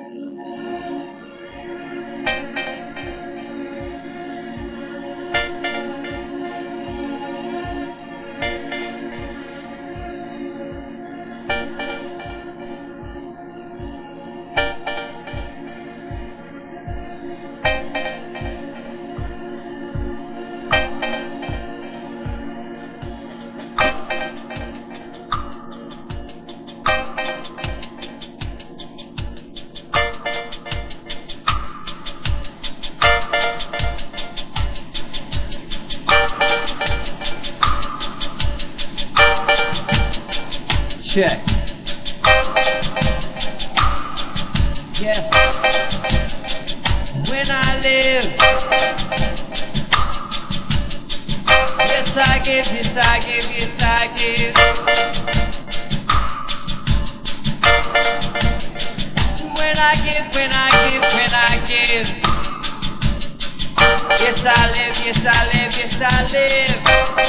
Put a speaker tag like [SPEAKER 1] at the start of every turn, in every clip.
[SPEAKER 1] Check. Yes. When I live, yes I give, yes I give, yes I give. When I give, when I give, when I give. Yes I live, yes I live, yes I live.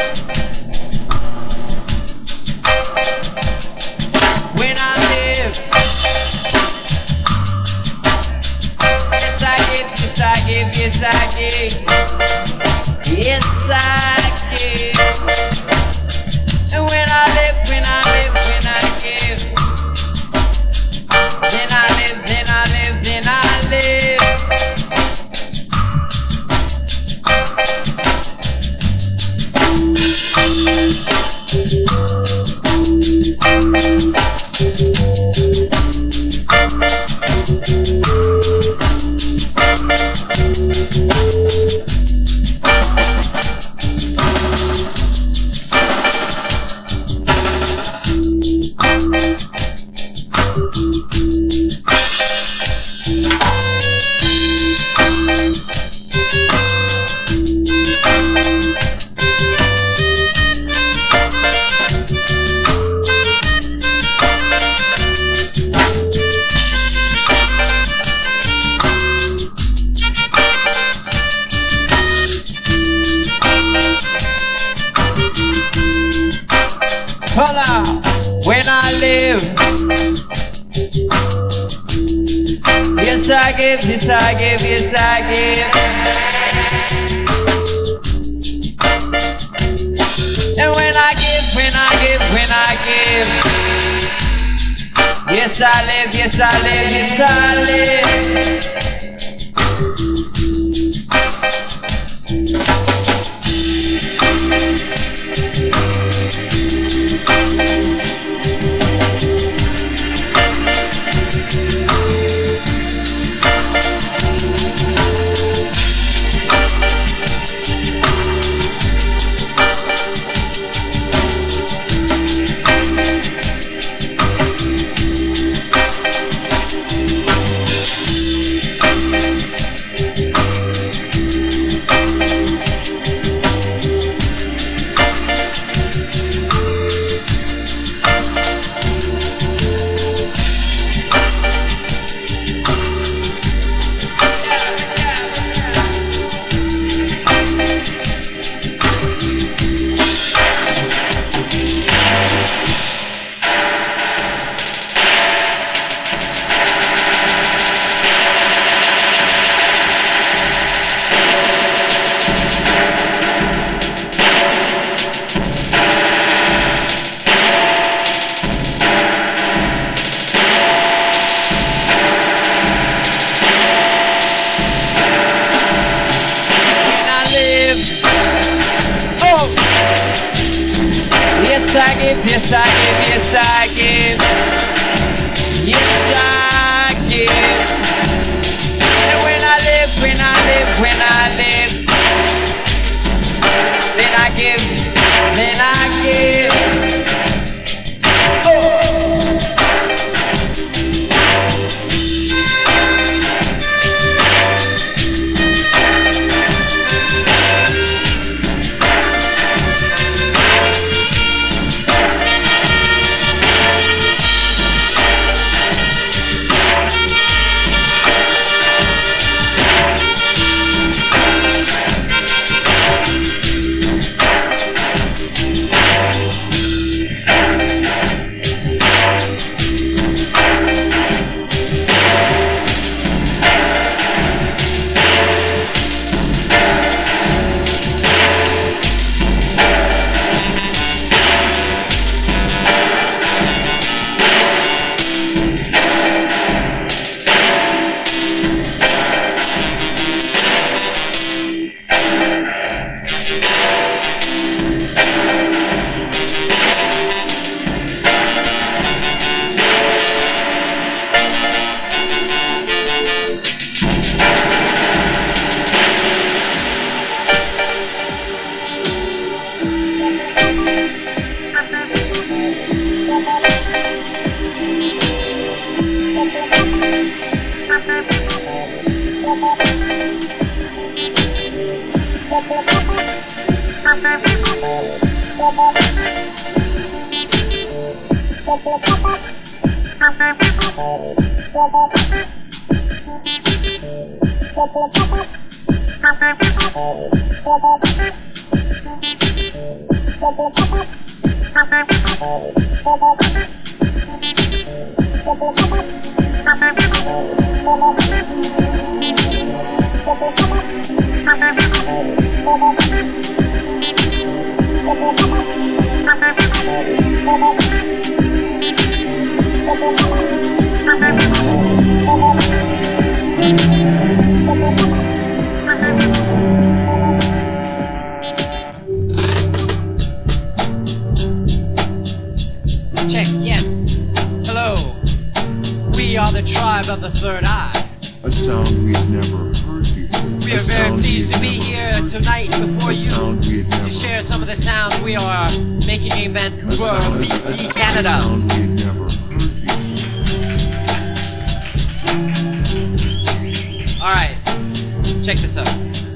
[SPEAKER 1] When I live, yes I give, yes I give, yes I give, yes I give. And when I live, when I live, when I give, then I live, then I live, then I live. Hola, when I live, yes I give, yes I give, yes I give. And when I give, when I give, when I give, yes I live, yes I live, yes I live. Check, yes. Hello. We are the tribe of the third eye.
[SPEAKER 2] A sound we've never heard before.
[SPEAKER 1] We are very pleased to be here tonight before you to share some of the sounds we are making in Vancouver, BC, Canada.
[SPEAKER 2] A sound we've never heard before.
[SPEAKER 1] Alright, check this out.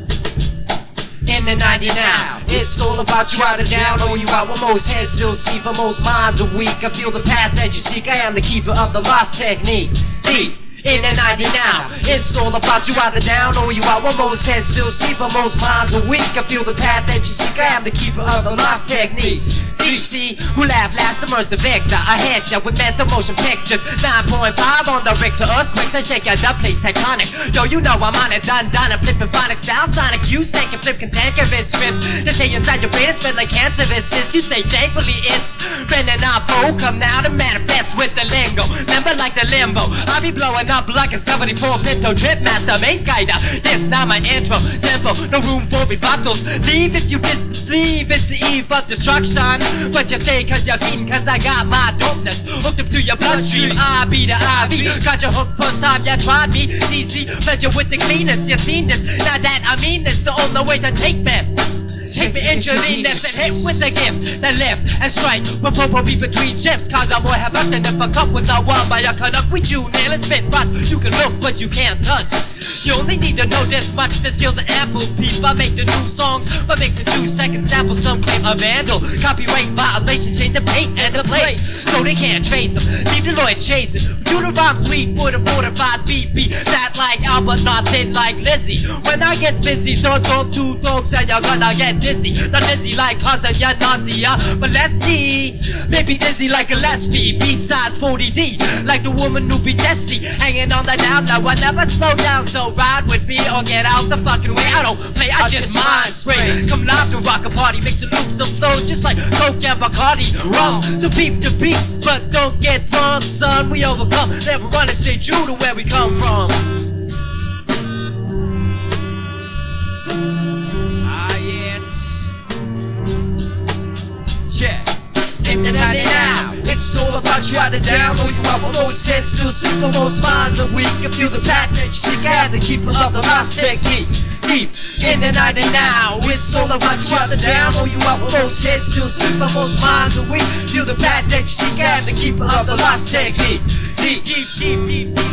[SPEAKER 1] In the 90 now, it's all about you out and down. Oh, you out when most heads still sleep, but most minds are weak. I feel the path that you seek, I am the keeper of the lost technique. Deep in the 90 now, it's all about you out and down. Oh, you out when most heads still sleep, but most minds are weak. I feel the path that you seek, I am the keeper of the lost technique. DC, who laugh last emerged the victor. I hit ya with mental motion pictures. 9.5 on the Richter earthquakes. I shake ya the place tectonic. Yo, you know I'm on it, done. I'm flipping phonic style sonic. You say can flip cantankerous scripts. They stay inside your brain, it's been like cancerous. You say thankfully it's trending up. Oh, come now to manifest with the lingo. Remember like the limbo. I'll be blowing up like a 74 Pinto Trip Master Maze Guider. This now my intro. Simple, no room for rebuttals. Leave if you disbelieve it's the eve of destruction. But you say cause you're feeding, cause I got my dopeness hooked up to your bloodstream. I be the IV. Got you hooked first time you tried me. CC, fed you with the cleanest. You seen this, now that I mean this, the only way to take me. Take me intravenous and hit with a gift. Then lift and strike with Popo be between shifts. Cause I'm more have nothing if a cup was a one by a Canuck. We chew, nail and spit rust. You can look but you can't touch. You only need to know this much. The skills are ample. Peep, I make the new songs, but makes a 2-second sample. Some claim a vandal. Copyright violation, change the paint and the plates, so they can't trace them. Leave the lawyers chasing. Do the rhyme sweet for the 45 BB. Fat like Albert, not thin like Lizzie. When I get busy, don't talk two dogs and you're gonna get dizzy. Not dizzy like causing your nausea, but let's see. Maybe dizzy like a Gillespie. Beat size 40D, like the woman who be testy. Hanging on the down, now I never slow down. So ride with me or get out the fucking way. I don't play, I just mind spray. Come live to rock a party, mix a loops of flow just like Coke and Bacardi. Rum to peep the beats, but don't get drunk, son. We overcome, never run and stay true to where we come from. Ah yes. Check. In the 90 now, it's all about you out and down. Oh, you out when most heads still sleep, but most minds are weak. I feel the path that you seek, I am the keeper of the lost technique. Deep in the 90 now, it's all about you out and down. Oh, you out when most heads still sleep, but most minds are weak. Feel the path that you seek, I am the keeper of the lost technique. Deep, deep, deep, deep, deep.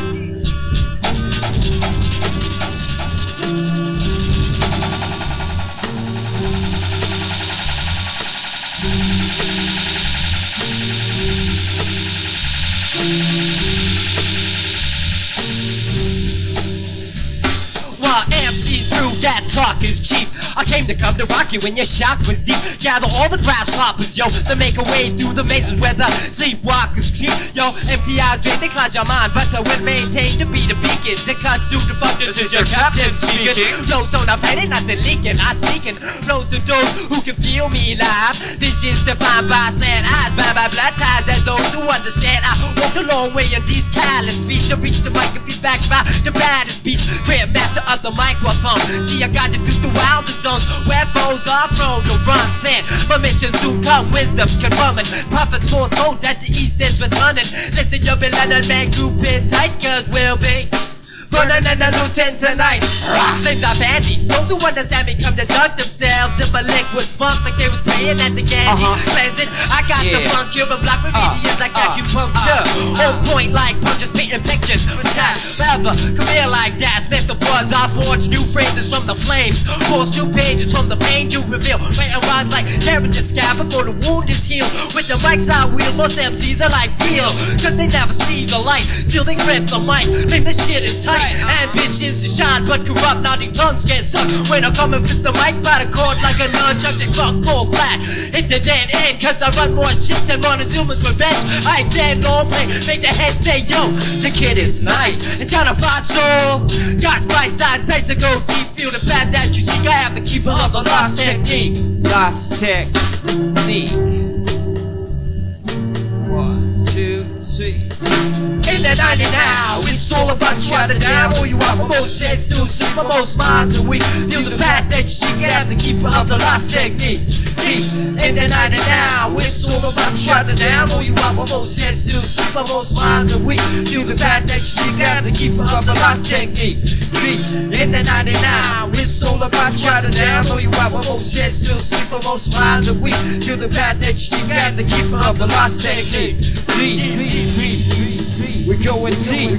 [SPEAKER 1] That talk is cheap. I came to come to rock you when your shock was deep. Gather all the grasshoppers, yo, to make a way through the mazes where the sleepwalkers keep. Yo, empty eyes drain, they cloud your mind, but I will maintain to be the beacon to cut through the fog. This is your captain speaking. Flow so not petty, nothing leaking. I speaking flows to those who can feel me live. Visions defined by slant eyes, by my blood ties, and those who understand. I walked a long way in these callous feet to reach the mic and be back by the baddest beast. Grand master of the microphone. See, I got you through the wildest zones where foes are prone to run. Send permission to come, wisdom's confirming. Prophets foretold that the east is returning. Listen, you'll be letting man group in tight, cause we'll be
[SPEAKER 3] Colonel and a lieutenant tonight. Flames are bandy. Those who understand me come to duck themselves in my liquid funk like they was praying at the candy. Cleanse it. I got the funk, you're a block with mediums like acupuncture. On point like punches, painting pictures. Forever, come here like that. Smith the words, I forge new phrases from the flames. Force 2 pages from the pain you reveal. Writing rhymes like tearing your scab before the wound is healed. With the mics I wheel, most MCs are like peel. Cause they never see the light, still they grip the mic. Think this shit is tight. Ambitions to shine, but corrupt, now these tongues get stuck. When I come and flip the mic by the cord like a nunchuck, they fuck full flat. Hit the dead end, cause I run more shit than Montezuma's revenge. I extend long play, make the head say yo, the kid is nice. And trying to find soul, got spice, side dice to go deep. Feel the path that you seek, I have the keeper of the lost technique.
[SPEAKER 1] Lost technique. 1, 2, 3.
[SPEAKER 3] In the 90 now, it's all about trying to down. Oh, you are my most heads still sleep, my most minds are weak. Feel the path that you seek, I have the keeper of the lost technique. In the 90 now, it's all about trying to down. Oh, you are my most heads still sleep, my most minds are weak. Feel the path that you seek, I have the keeper of the lost technique. In the 90 now, it's all about trying to down. Oh, you are my most heads still sleep, my most minds are weak. Feel the path that you seek, I have the keeper of the lost technique.
[SPEAKER 1] We're going deep.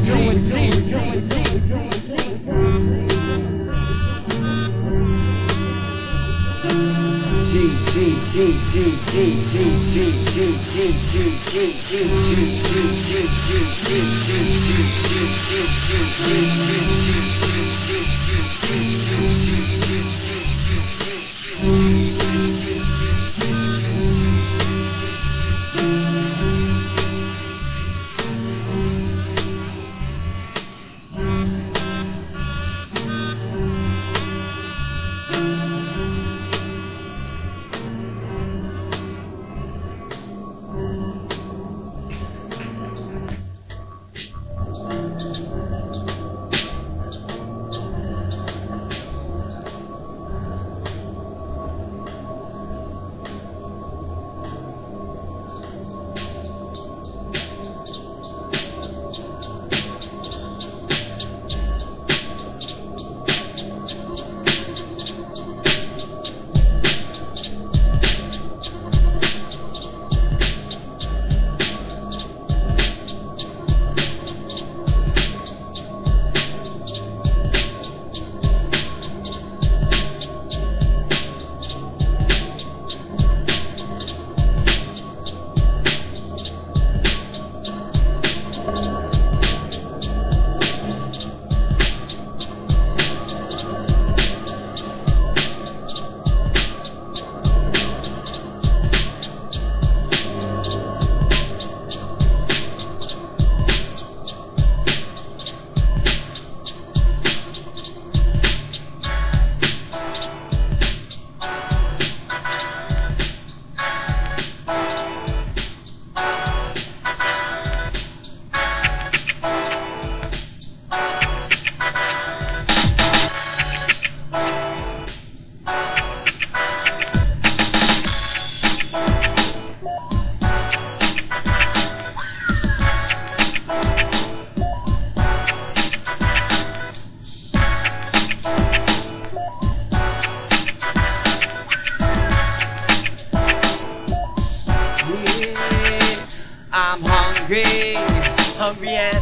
[SPEAKER 3] Hungry and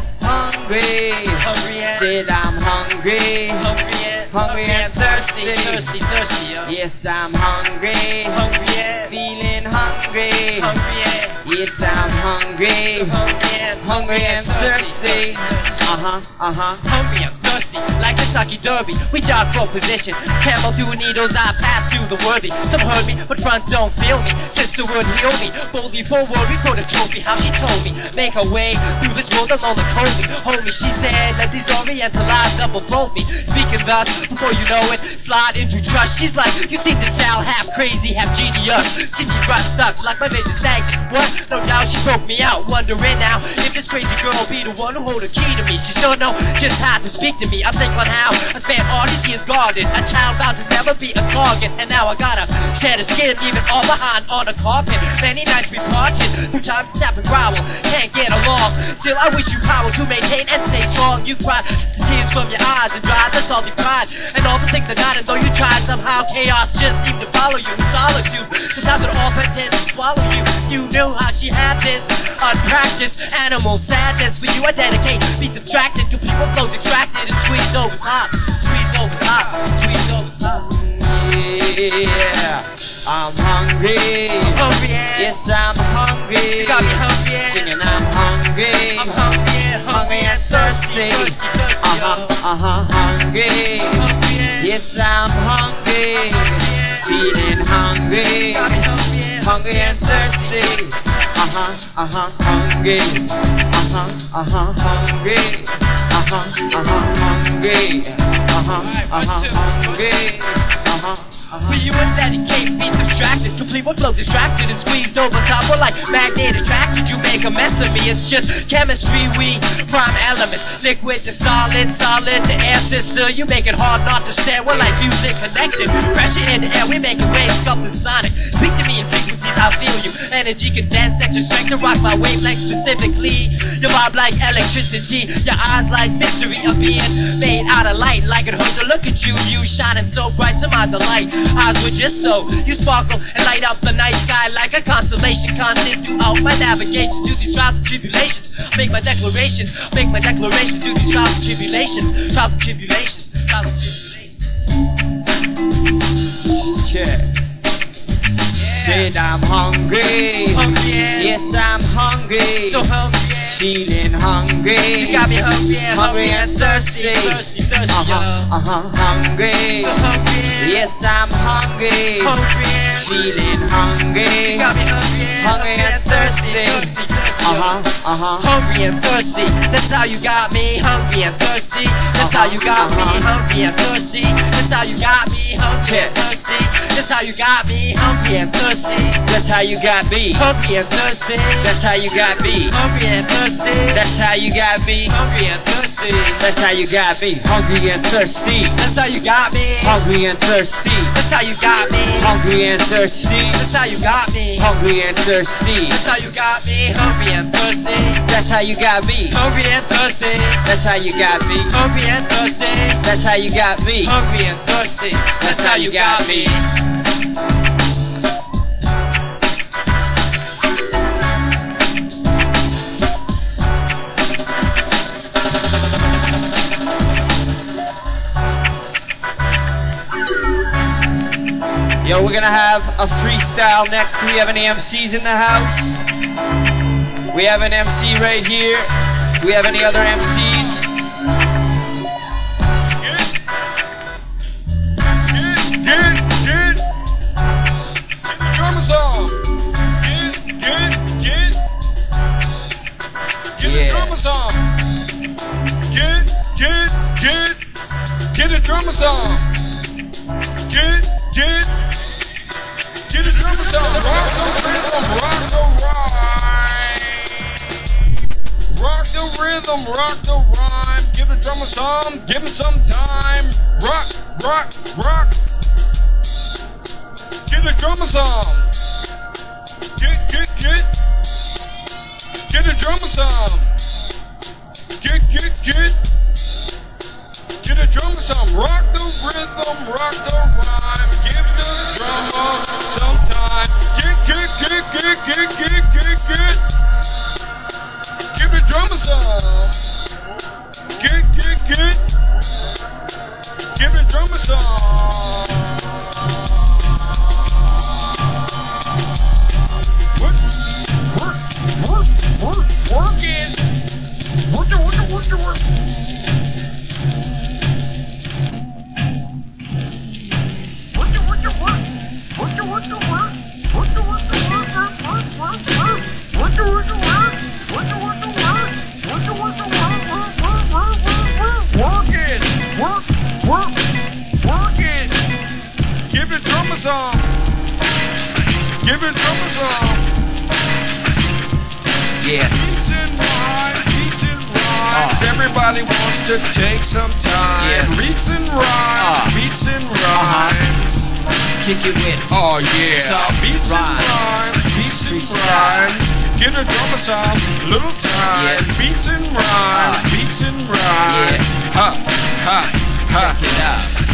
[SPEAKER 1] Said I'm hungry and thirsty. Yes, I'm hungry
[SPEAKER 3] and
[SPEAKER 1] feeling hungry. Yes, I'm hungry and thirsty.
[SPEAKER 3] Hungry and thirsty, like Kentucky Derby. We jog for position. Camel through needles, I pass through the worthy. Some heard me, but front don't feel me. Sister would heal me. Boldly forward, we put a trophy. How she told me, make her way through this world alone and coldly. Homie, she said, let these oriental lies double fold me. Speaking thus, before you know it, slide into trust. She's like, you seem to sound half crazy, half genius. She be right stuck like my vision stagnant. What? No doubt she broke me out. Wondering now if this crazy girl be the one who hold the key to me. She sure know just how to speak to me. I think on how a span artist he is guarded. A child bound to never be a target. And now I gotta shed a skin, leave it all behind on a carpet. Many nights we parted through time, snap and growl. Can't get along. Still I wish you power to maintain and stay strong. You cry tears from your eyes and dry the salty pride. And all the things that not, and though you tried, somehow chaos just seemed to follow you in solitude. Cause how could all pretend to swallow you? You knew how she had this unpracticed animal sadness. For you I dedicate, be subtracted, complete with flows extracted and squeezed over top. Squeezed over top, squeezed over top.
[SPEAKER 1] Yeah, I'm hungry.
[SPEAKER 3] I'm hungry, yeah.
[SPEAKER 1] Yes, I'm hungry.
[SPEAKER 3] You got me hungry, yeah.
[SPEAKER 1] Singing I'm hungry.
[SPEAKER 3] I'm hungry, yeah.
[SPEAKER 1] Hungry and thirsty. Hungry.
[SPEAKER 3] Hungry, yeah.
[SPEAKER 1] Yes, I'm hungry. Feeling hungry. Hungry and thirsty. Hungry. Hungry. Hungry.
[SPEAKER 3] For you and dedicate, beats abstracted, complete with flow distracted and squeezed over top. Or like magnet attracted, you make a mess of me. It's just chemistry, we prime elements, liquid to solid, solid to air, sister. You make it hard not to stare. We're like music connected, pressure in the air. We making waves, sculpting sonic. Speak to me in frequencies, I feel you. Energy condense, extra strength to rock my wavelength specifically. Your vibe like electricity, your eyes like mystery of being made out of light. Like it hurts to look at you, you shining so bright to my delight. Eyes were just so, you sparkle and light up the night sky like a constellation. Constant throughout my navigation through these trials and tribulations. Make my declaration through these trials and tribulations. Trials and tribulations, trials and tribulations.
[SPEAKER 1] Check. Said I'm hungry.
[SPEAKER 3] Hungry, yeah.
[SPEAKER 1] Yes, I'm hungry.
[SPEAKER 3] So hungry, yeah.
[SPEAKER 1] Feeling hungry.
[SPEAKER 3] You got me hungry, yeah.
[SPEAKER 1] Hungry and thirsty.
[SPEAKER 3] Thirsty,
[SPEAKER 1] Hungry.
[SPEAKER 3] So hungry, yeah.
[SPEAKER 1] Yes, I'm hungry.
[SPEAKER 3] Hungry, yeah.
[SPEAKER 1] Feeling hungry.
[SPEAKER 3] You got me hungry, yeah.
[SPEAKER 1] Hungry and thirsty.
[SPEAKER 3] Hungry and thirsty. That's how you got me. Hungry and thirsty. That's how you got me. Hungry and thirsty. That's how you got me. Hungry and thirsty. That's how you got me. Hungry and thirsty.
[SPEAKER 1] That's how you got me.
[SPEAKER 3] Hungry and thirsty.
[SPEAKER 1] That's how you got me.
[SPEAKER 3] Hungry and thirsty.
[SPEAKER 1] That's how you got me.
[SPEAKER 3] Hungry and thirsty.
[SPEAKER 1] That's how you got me. Hungry and thirsty.
[SPEAKER 3] That's how you got me.
[SPEAKER 1] Hungry and thirsty.
[SPEAKER 3] That's how you got me.
[SPEAKER 1] Hungry and thirsty.
[SPEAKER 3] That's how you got me.
[SPEAKER 1] Hungry and thirsty.
[SPEAKER 3] That's how you got me. Hungry and thirsty.
[SPEAKER 1] That's how you got me.
[SPEAKER 3] Hungry and thirsty.
[SPEAKER 1] That's how you got me.
[SPEAKER 3] Hungry and thirsty.
[SPEAKER 1] That's how you got me.
[SPEAKER 3] Hungry and thirsty. That's how you got me.
[SPEAKER 1] Yo, we're gonna have a freestyle next. Do we have any MCs in the house? We have an MC right here. Do we have any other MCs?
[SPEAKER 4] Get the drummers on. Get the drummers on. Get the drummers on. Get the drummers on. Rock the rhythm, rock the rhyme. Rock the rhythm, rock the rhyme. Give the drummer some, give him some time. Rock. Get the drummers on. Get the drummers on. Get the drummers on. Rock the rhythm, rock the rhyme. Give the drummer some time. Get. Give the drummers on. Get. Give the drummers on. Work. Give the drummers on. Give the drummers on.
[SPEAKER 1] Yes.
[SPEAKER 4] Beats and rhymes. Everybody wants to take some time.
[SPEAKER 1] Yes.
[SPEAKER 4] Beats and rhymes.
[SPEAKER 1] Kick it with.
[SPEAKER 4] Oh yeah.
[SPEAKER 1] Some
[SPEAKER 4] Beats
[SPEAKER 1] rhymes.
[SPEAKER 4] and rhymes. Beats and
[SPEAKER 1] Freestyle.
[SPEAKER 4] rhymes. Get a drummer some little time.
[SPEAKER 1] Yes.
[SPEAKER 4] Beats and rhymes. Beats and rhymes.
[SPEAKER 1] Yeah.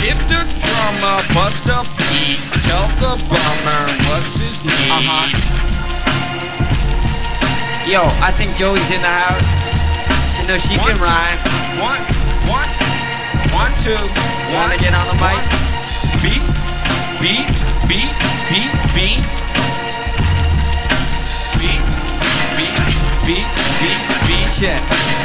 [SPEAKER 4] If the drummer bust a beat, tell the bummer what's his need.
[SPEAKER 1] Yo, I think Joey's in the house. She knows she can rhyme.
[SPEAKER 4] One, two.
[SPEAKER 1] You wanna get on the mic?
[SPEAKER 4] Beat.
[SPEAKER 1] Check.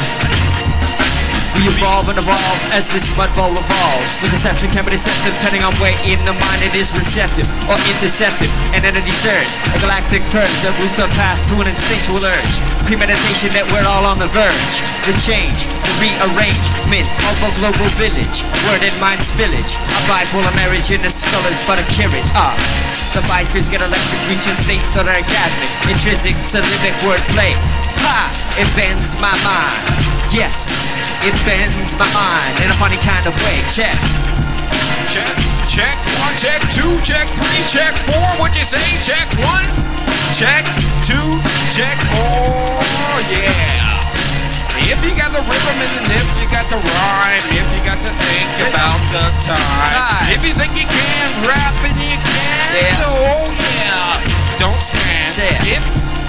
[SPEAKER 1] We evolve and evolve as this mud bowl evolves. The perception can be deceptive depending on where in the mind it is receptive or interceptive. An entity surge, a galactic purge that routes a path to an instinctual urge. Premeditation that we're all on the verge. The change, the rearrangement of a global village. Word and mind spillage. A bipolar marriage in the skull is but a carriage. The biospheres get electric, reaching states that are orgasmic. Intrinsic, syllabic wordplay. Ha! It bends my mind. Yes, it bends my mind in a funny kind of way. Check.
[SPEAKER 4] Check 1, check 2, check 3, check 4. What you say? Check 1, check 2, check 4. Yeah. If you got the rhythm and if you got the rhyme, if you got to think about the time. If you think you can rap and you can, oh yeah. Don't stand. If.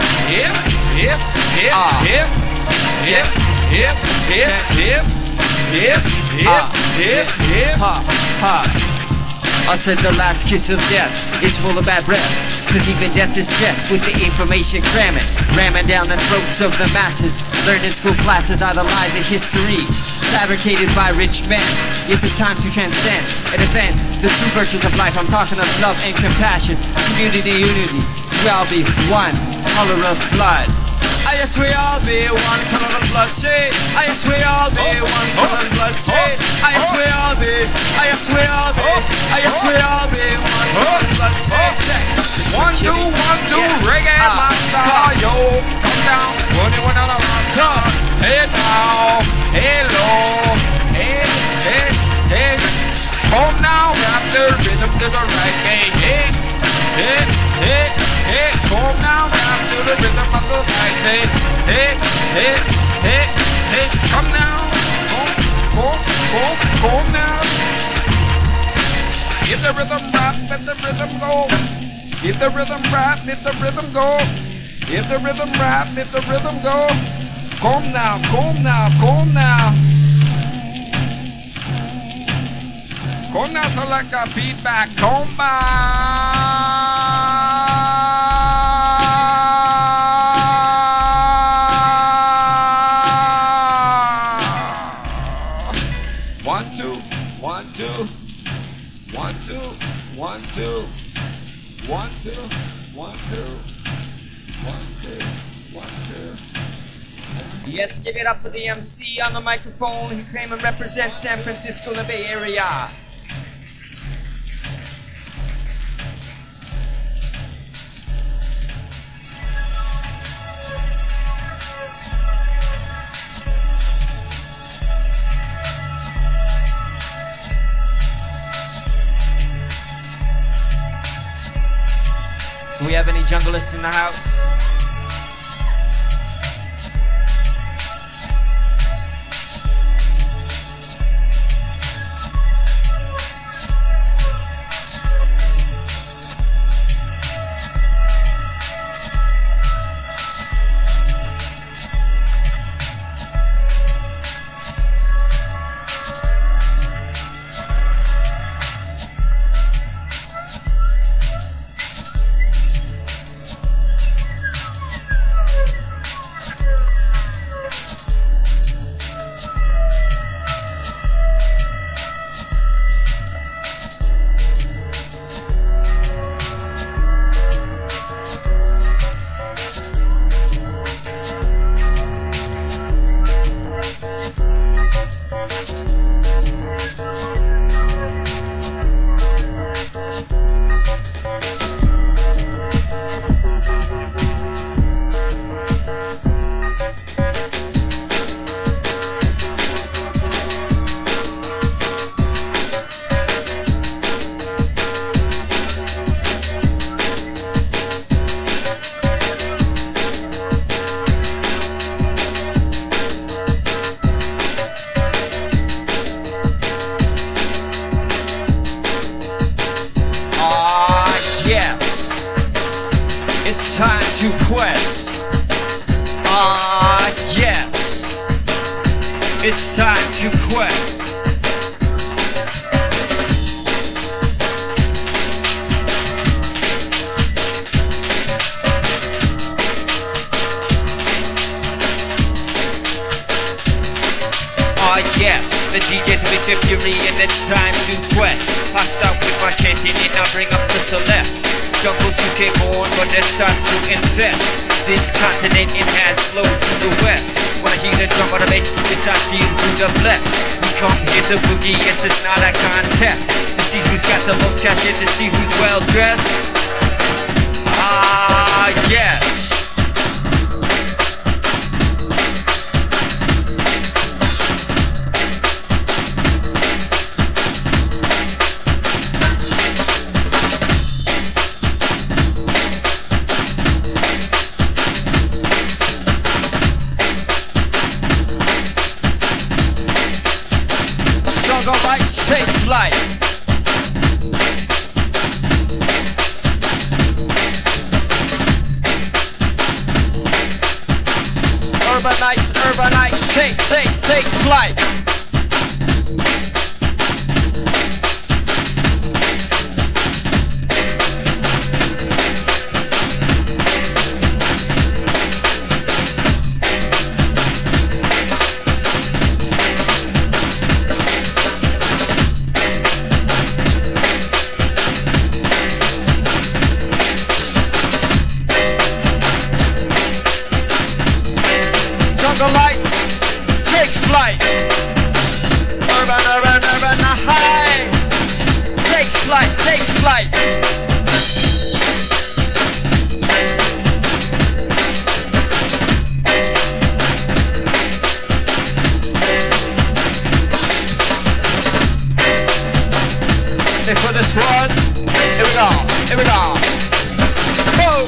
[SPEAKER 1] I said the last kiss of death is full of bad breath, cause even death is stressed with the information cramming, ramming down the throats of the masses. Learned in school classes are the lies of history, fabricated by rich men. Yes, it's time to transcend and defend the true virtues of life. I'm talking of love and compassion, community, unity. We all be one color of blood. I guess we all be one color of blood. Say, I guess we all be one color of blood. Say, I guess we all be. I guess we all be. I guess we all be one color of blood. Say,
[SPEAKER 4] 1, 2, 1, 2, reggae master, yo, come down, put it on the rock. Hey now, hey low, hey. Come now, rap the rhythm to the right, hey. Come now, rap to the rhythm of the right, hey. Come now, come now. Get the rhythm rap, let the rhythm go. Get the rhythm rap, let the rhythm go. Get the rhythm rap, let the rhythm go. Come now. Come now, select a feedback. Come back. 1, 2, 1, 2, 1, 2, 1, 2, 1, 2, 1, 2, 1, 2, 1, 2.
[SPEAKER 1] Yes, give it up for the MC on the microphone. He claim and represent San Francisco, the Bay Area. Do we have any junglists in the house? it's time to quest. Yes, the DJ's with your fury and it's time to quest. I start with my chanting and I bring up the Celeste. Jungles UK born, but it starts to infest. This continent it has flowed to the west. When I hear the drum or the bass, yes I feel through the bless. We come hit the boogie, yes it's not a contest. To see who's got the most cash and to see who's well dressed. Ah yes. Take flight. Urbanites, take flight. Take flight. And for this one, here we go. Whoa.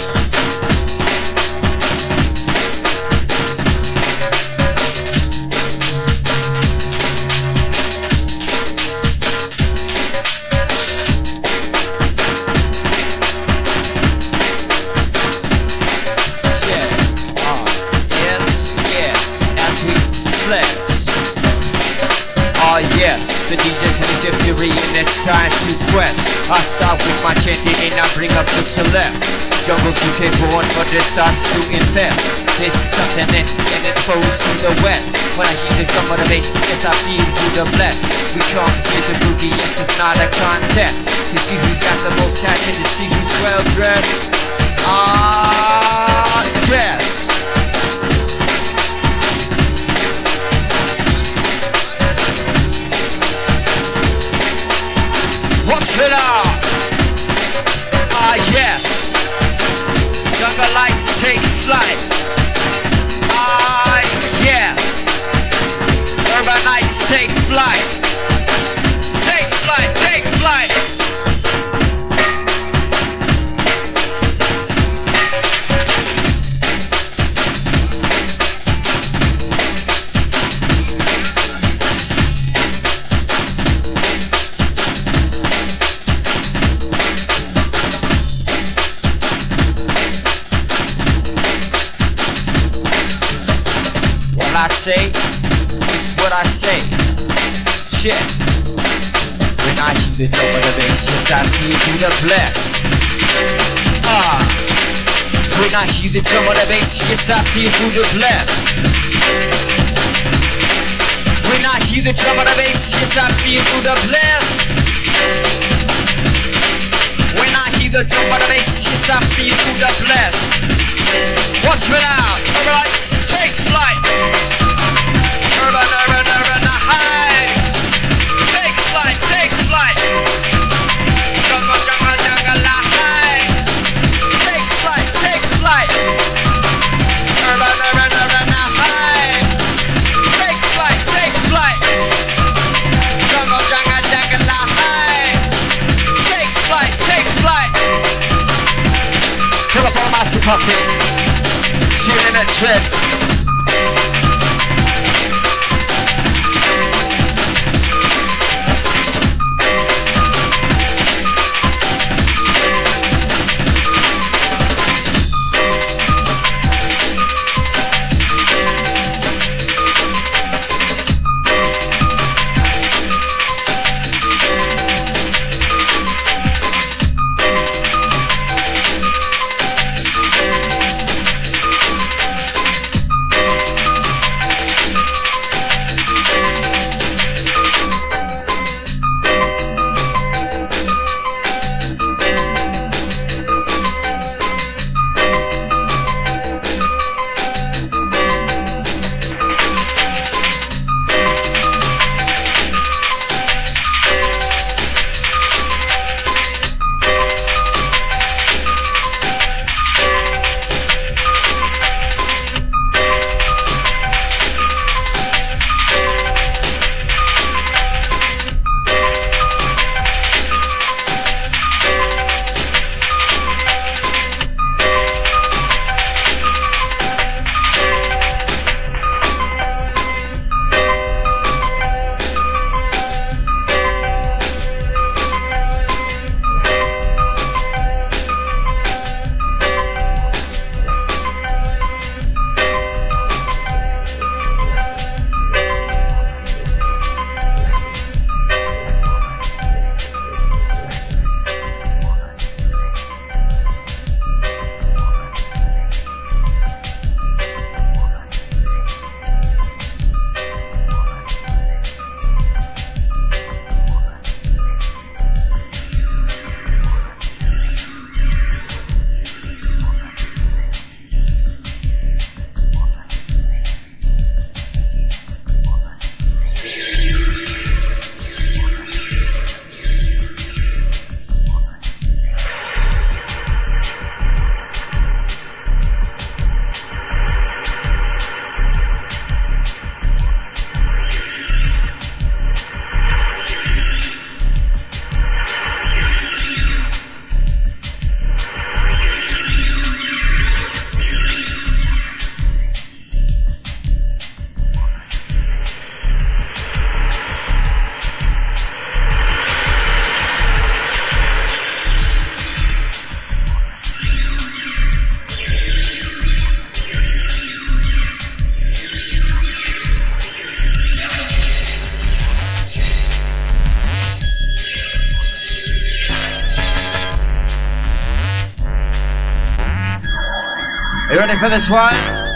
[SPEAKER 1] Yes, the DJ's with your fury and it's time to quest. I start with my chanting and I bring up the Celeste. Jungles UK born, but it starts to infest this continent and it flows to the west. When I hear the drum of the bass, yes I feel through the bless. We come here to boogie, yes it's not a contest. To see who's got the most cash and to see who's well dressed. Ah, yes. Watch it out! Ah yes! Jungle lights take flight! Ah yes! Urbanites take flight! Take flight! Take flight! I say, this is what I say. Check. When I hear the drum of the bass, yes I feel through the bless. When I hear the drum of the bass, yes I feel through the bless. When I hear the drum of the bass, yes I feel through the bless. When I hear the drum of the bass, yes I feel through the bless. Watch me out, alright, take flight. Urban heights. Take flight, take flight. Jungle high. Take flight, take flight. Urban high. Take flight, take flight. Jungle high. Take flight, take flight. Telephone master pussy. Feeling a trip. You ready for this one?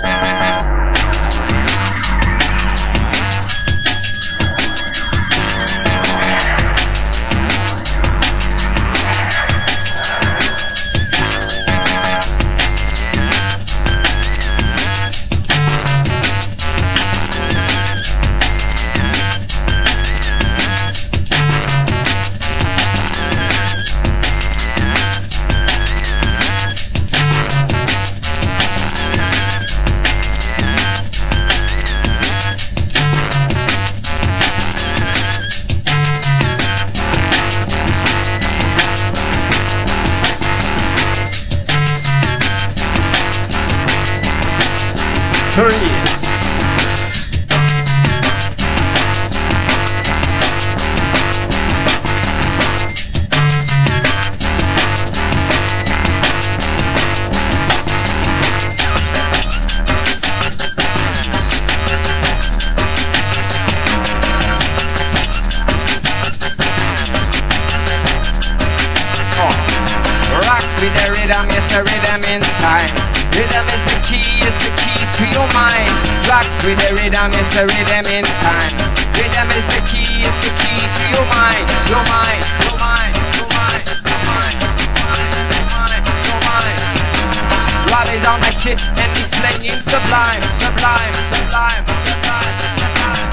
[SPEAKER 1] Rhythm is a rhythm in time. Rhythm is the key to your mind. Rock with the rhythm is a rhythm in time. Rhythm is the key to your mind. Your mind, your mind, your mind, your mind, your mind, your mind. Rob it on the kit and it's playing sublime, sublime, sublime, sublime, sublime.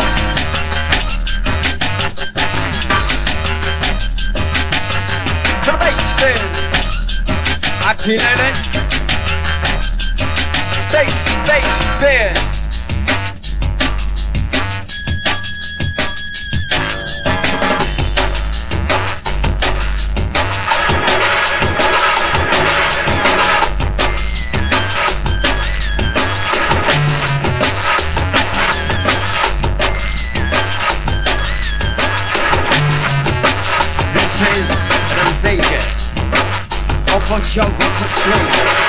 [SPEAKER 1] The bass spin. I feel it. Bass, bass, spin. This is an invasion of a jungle persuasion.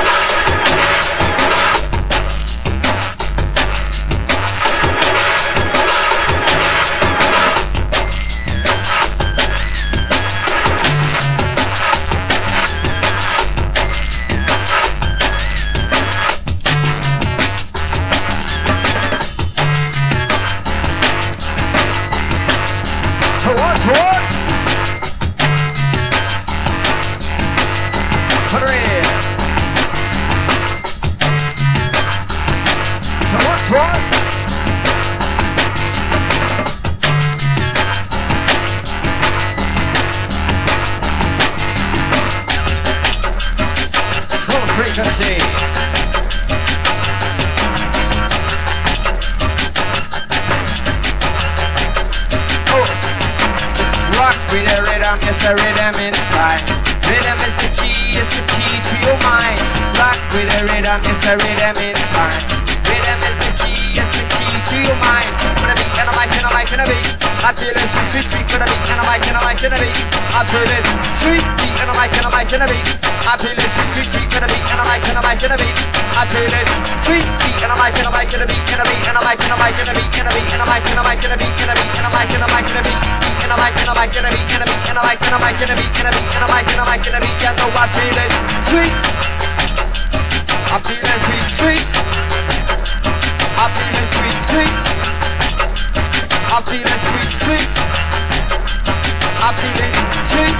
[SPEAKER 1] Frequency. Oh, rock with the rhythm is a rhythm in time. Rhythm is the key to your mind. Rock with the rhythm is a rhythm in time. Rhythm is the key to your mind. For the beat and a mic and a mic and a beat. I feel it sweet, sweet for the beat and a mic and a mic and a beat. I feel it sweet beat and a mic and a mic and a beat. I feel it sweet, sweet for the beat and a mic and a mic and a beat. I feel it sweet beat and a mic and a mic and a beat and a beat and a mic and a mic and a beat and a beat and a mic and a mic and a beat and a beat and a mic and a mic and a beat and a mic and a mic and a beat and a beat and a mic and a mic and a beat and a beat and a mic and a mic and a beat. You know I feel it sweet. I feel it sweet, sweet. I feel it sweet, sweet. I feel it sweet, sweet. I feel it sweet.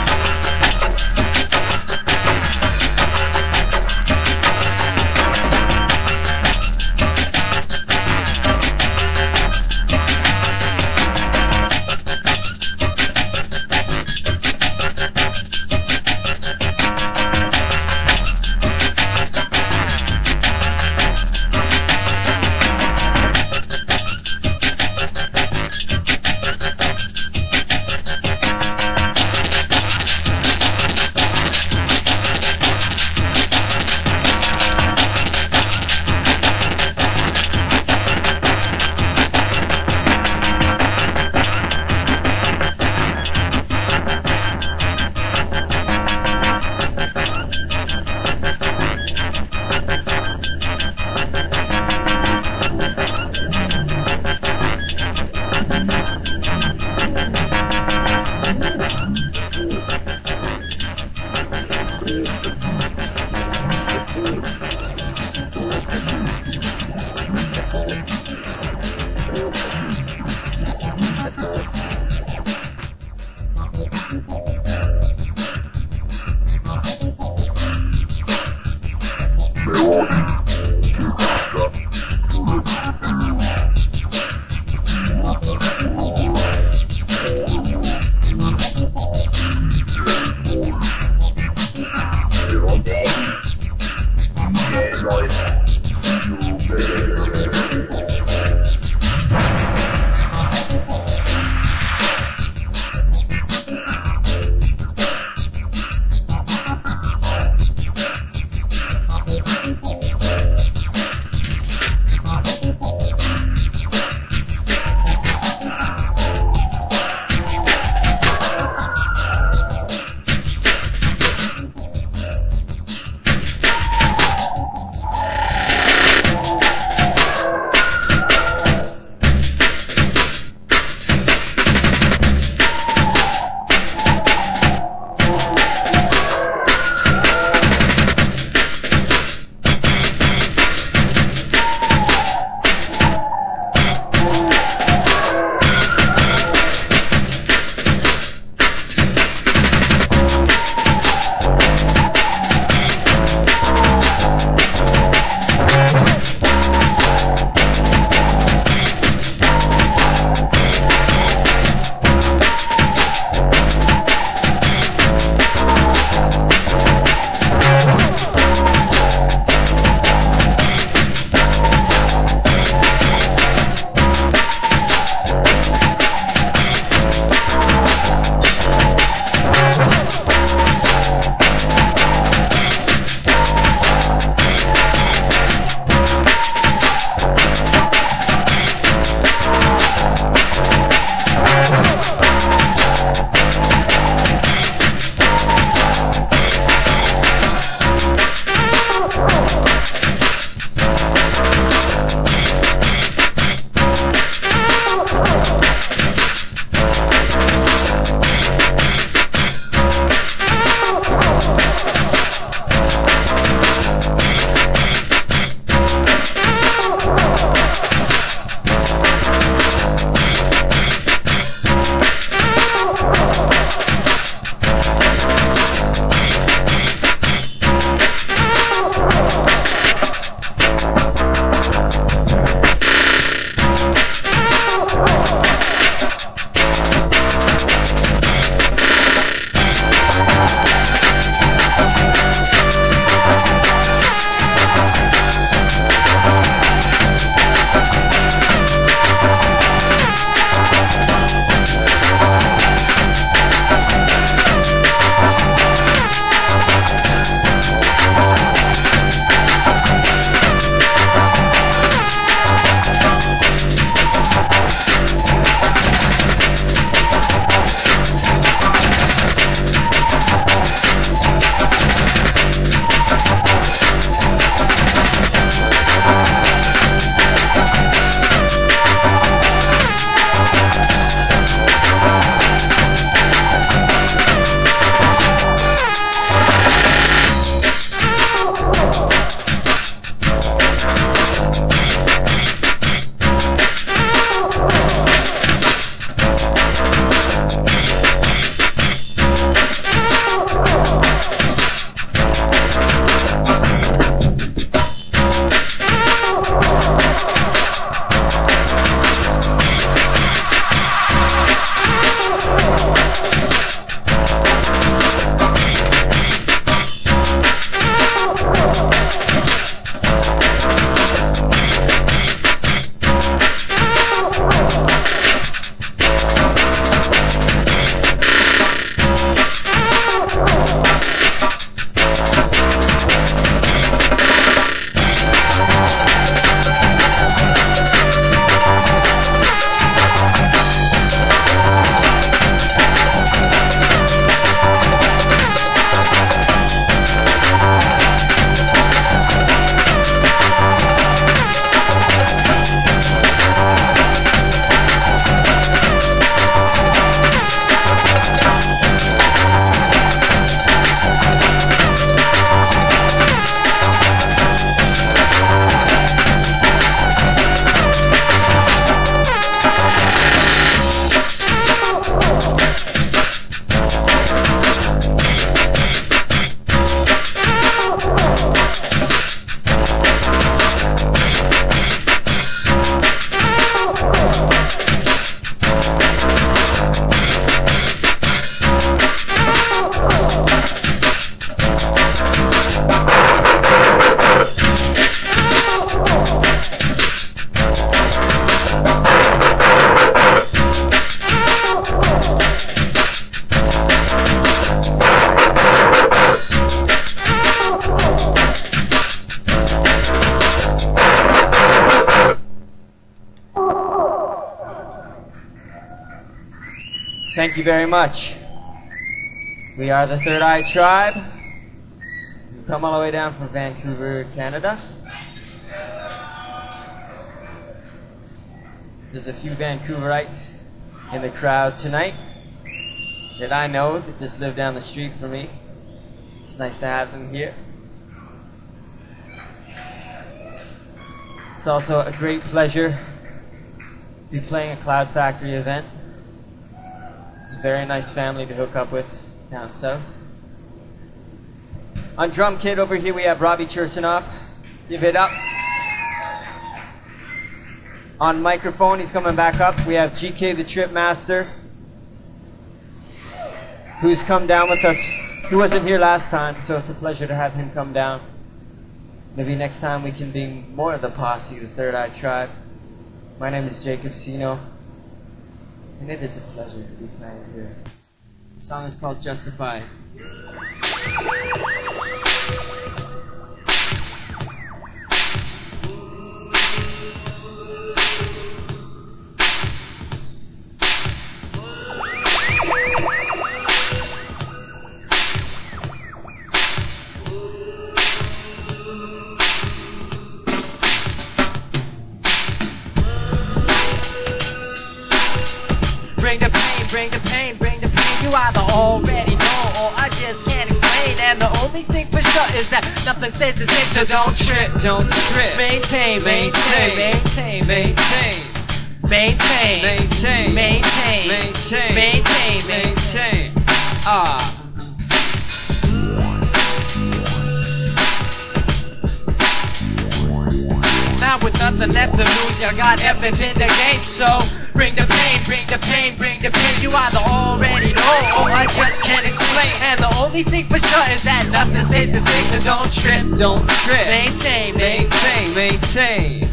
[SPEAKER 1] Thank you very much. We are the Third Eye Tribe. We've come all the way down from Vancouver, Canada. There's a few Vancouverites in the crowd tonight that I know that just live down the street from me. It's nice to have them here. It's also a great pleasure to be playing a Cloud Factory event. It's a very nice family to hook up with down south. On drum kit over here we have Robbie Chersonoff. Give it up. On microphone, he's coming back up. We have GK the Trip Master, who's come down with us. He wasn't here last time, so it's a pleasure to have him come down. Maybe next time we can be more of the posse, the Third Eye Tribe. My name is Jacob Sino, and it is a pleasure to be playing here. The song is called Justified.
[SPEAKER 3] the pain, bring the pain, bring the pain. You either already know or I just can't explain. And the only thing for sure is that nothing stays the same. So don't trip, don't trip. Maintain, maintain, maintain, maintain. Maintain, maintain, maintain, maintain, maintain, maintain. Now with nothing left to lose, you got everything to gain. So bring the pain, bring the pain, bring the pain. You either already know or I just can't explain. And the only thing for sure is that nothing stays the same. So don't trip, don't trip. Maintain, maintain, maintain.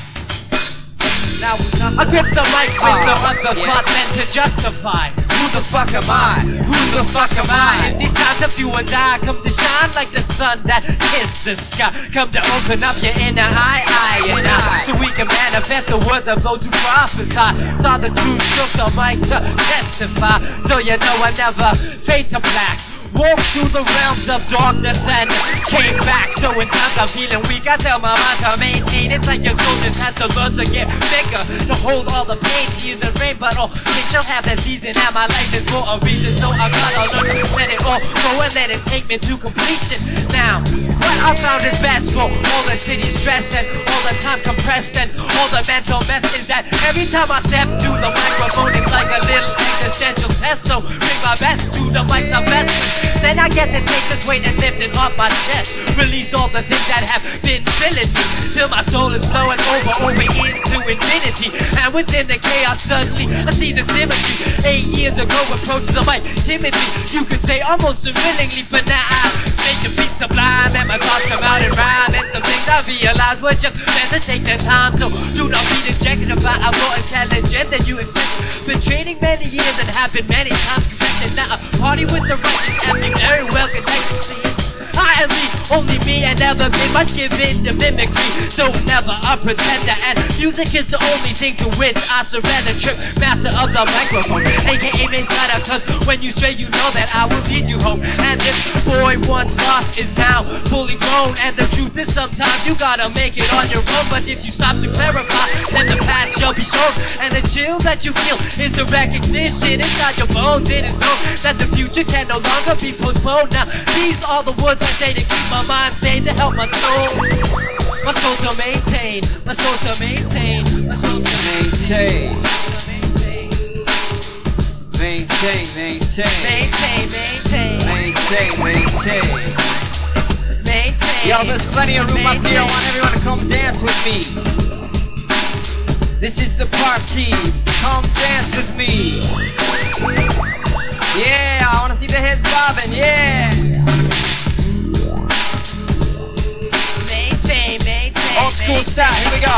[SPEAKER 3] Now I grip the mic with no other thought than to justify. Who the fuck am I? Who the fuck am I? In these times of you and I come to shine like the sun that hits the sky. Come to open up your inner eye and I, so we can manifest the words of those who prophesy. Saw the truth, took the mic to testify. So you know I never fade to black. Walked through the realms of darkness and came back. So in times I'm feeling weak, I tell my mind to maintain. It's like your soul just has to learn to get bigger, to hold all the pain, tears and rain. But all they shall have that season, and my life is for a reason. So I gotta learn to let it all go and let it take me to completion. Now, what I found is best for all the city stress and all the time compressed and all the mental mess is that every time I step to the microphone, it's like a little existential test. So bring my best to the mics I'm best with. Then I get to take this weight and lift it off my chest. Release all the things that have been filling me till my soul is flowing over into infinity. And within the chaos suddenly I see the symmetry. 8 years ago approached the mic timidly, you could say almost unwillingly, but now I make the beat sublime and my thoughts come out in rhyme. And some things I realize were just meant to take their time. So do not be dejected about I'm more intelligent than you expect. Been training many years and have been many times corrected. Now I party with the righteous and be very well connected. See, I am me, only me, and never been much given to mimicry. So never a pretender, and music is the only thing to which I surrender. Trip master of the microphone, aka Mace Rider, cause when you stray you know that I will lead you home. And this boy once lost is now fully grown. And the truth is sometimes you gotta make it on your own. But if you stop to clarify, then the path shall be shown. And the chill that you feel is the recognition inside your bones. It is known that the future can no longer be postponed. Now these are the words I say to keep my mind sane, to help my soul to maintain, my soul to maintain, my soul to maintain, maintain, maintain, maintain, maintain, maintain, maintain. Yo, there's plenty of room up here. I want everyone to come dance with me. This is the party. Come dance with me. Yeah, I wanna see the heads bobbing. Yeah. Old school style, here we go.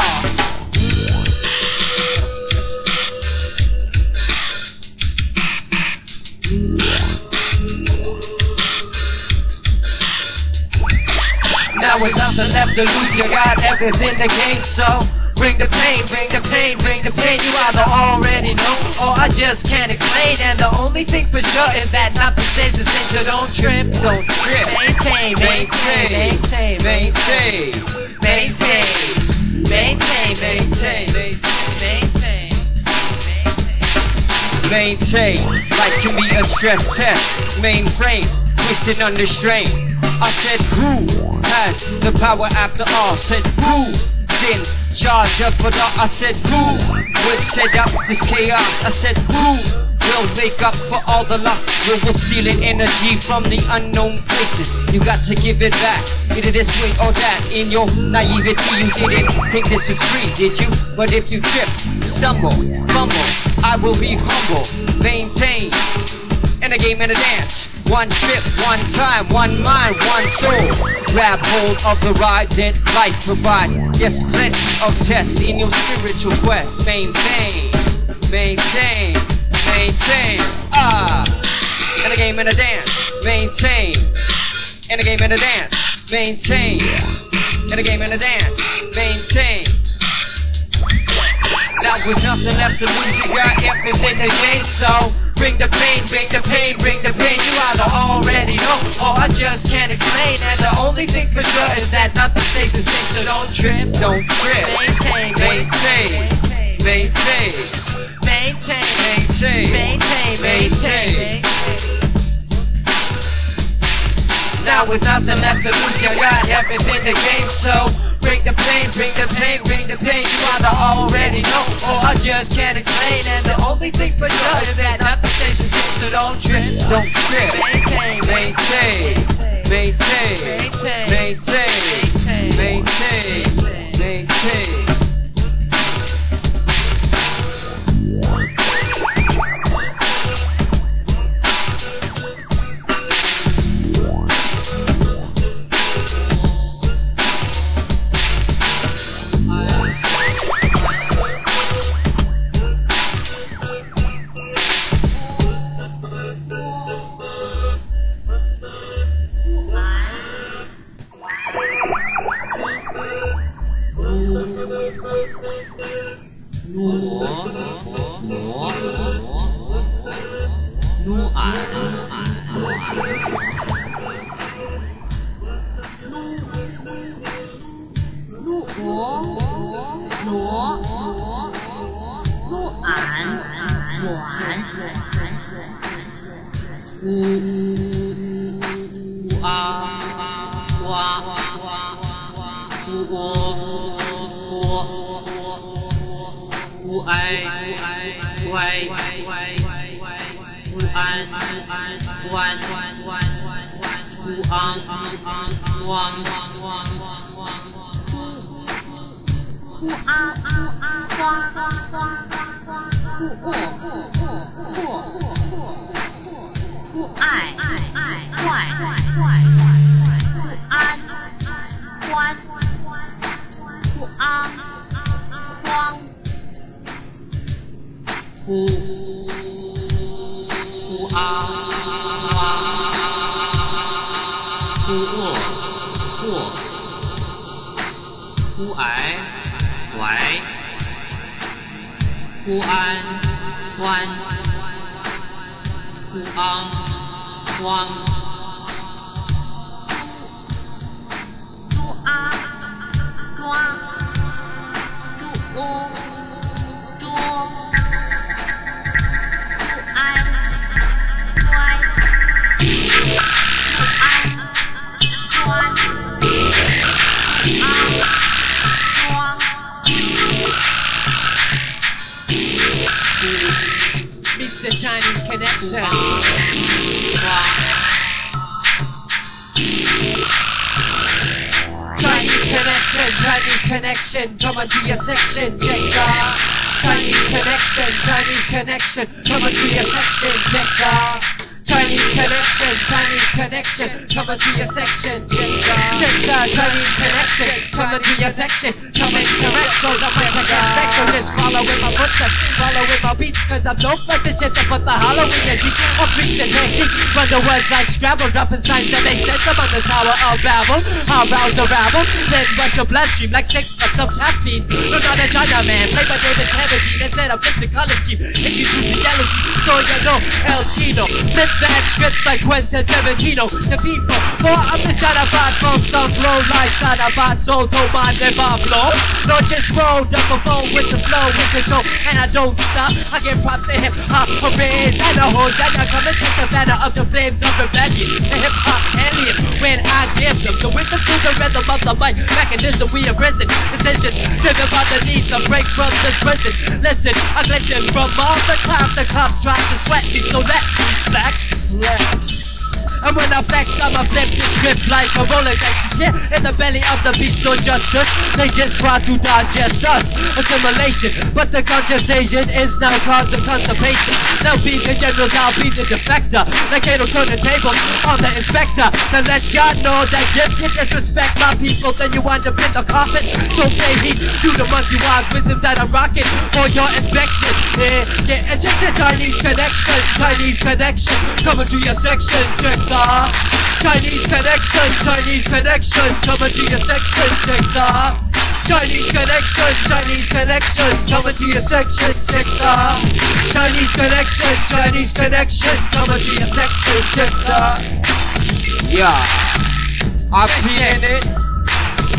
[SPEAKER 3] Now with nothing left to lose, you got everything to gain. So bring the pain, bring the pain, bring the pain. You either already know or I just can't explain. And the only thing for sure is that nothing stays the same. So don't trip, don't trip. Maintain, maintain, maintain, maintain, maintain, maintain, maintain, maintain, maintain. Life can be a stress test. Mainframe, twisted under strain. I said who has the power after all? Said who's in charge of it all? I said who would set up this chaos? I said who will make up for all the loss? We will steal energy from the unknown places. You got to give it back, either this way or that. In your naivety you didn't think this was free, did you? But if you trip, stumble, fumble, I will be humble. Maintain in a game and a dance. One trip, one time, one mind, one soul. Grab hold of the ride that life provides. Yes, plenty of tests in your spiritual quest. Maintain, maintain, maintain. In a game and a dance. Maintain. In a game and a dance. Maintain. In a game and a dance. Maintain. Now with nothing left to lose, you got everything to gain. So bring the pain, bring the pain, bring the pain. You either already know or I just can't explain. And the only thing for sure is that nothing stays the same. So don't trip, don't trip. Maintain, maintain, maintain, maintain,
[SPEAKER 1] maintain,
[SPEAKER 3] maintain,
[SPEAKER 1] maintain.
[SPEAKER 3] Now with nothing left to lose, you got everything to gain. So bring the pain, bring the pain, bring the pain. You either already know, or I just can't explain. And the only thing for sure is that nothing stays the same. So don't trip,
[SPEAKER 1] Don't trip.
[SPEAKER 3] maintain,
[SPEAKER 1] Maintain, maintain, maintain, maintain, maintain.
[SPEAKER 3] Chinese connection. Chinese connection, Chinese connection, come onto your section, check out. Chinese connection, come onto your section, check out. Chinese connection, come into your section, check the Chinese connection, come into your section, come and correct, so the way I get back to this, following my footsteps, following my beats, cause I'm no fun to shit to put the hollow in your jeep, I'll freak the technique, run the words like scrambled up in signs that make sense, I'm on the tower of Babel, I'll rouse the rabble, then rush your bloodstream like 6 cups of caffeine, no not a China man, play by David Carradine, instead of flip the color scheme, if you shoot the yellow scheme, so you know El Chino, flip bad scripts like Quentin Tarantino. The people, for I'm just trying to find from some low life side of my soul, don't mind if I blow. Don't just roll up a phone with the flow, with control, and I don't stop. I give props to hip hop, parades, and the whole that I come and check the banner of the flames of rebellion. The hip hop alien, when I give them the wisdom to the rhythm of the mic mechanism we have risen. Decisions driven by the need to break from this prison. Listen, I glisten from all the clouds, the cops try to sweat me, so let me flex. And when I flex, I'ma flip the script like a roller dice. Yeah, in the belly of the beast, no justice. They just try to digest us. Assimilation, but the conversation is now cause of constipation. They'll be the generals, I'll be the defector. Like it'll turn the tables on the inspector. Then let y'all know that if you disrespect my people, then you wind up in the coffin. So baby, do the monkey wild wisdom that I'm rocking for your inspection. Yeah, and check the Chinese connection, coming to your section, check the Chinese connection, coming to your section, check the Chinese connection, coming to your section, check the Chinese connection, coming to your section, check the.
[SPEAKER 1] Yeah, I'm feeling it.